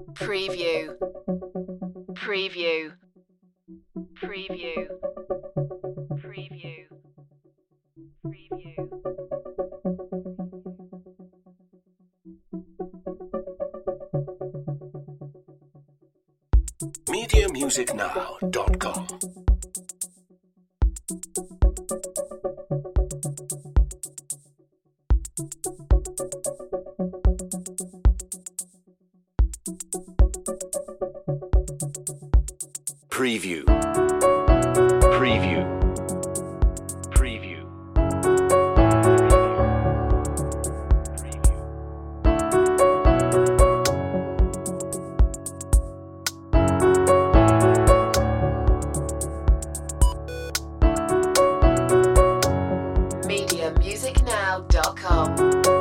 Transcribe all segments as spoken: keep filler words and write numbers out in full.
Preview. Preview. Preview. Preview. Preview. media music now dot com. Preview. Preview. Preview. media music now dot com.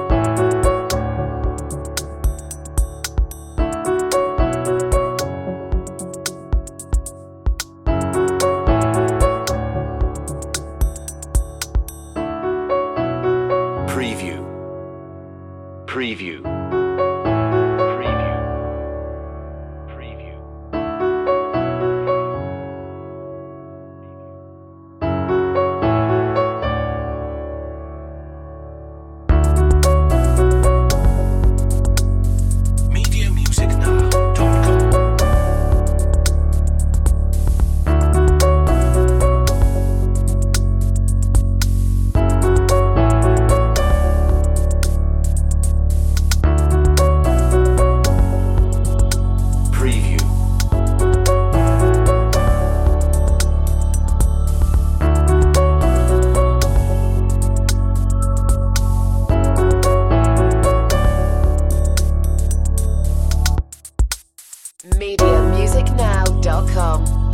Preview. Preview. Preview. Preview. media music now dot com. Preview. media music now dot com.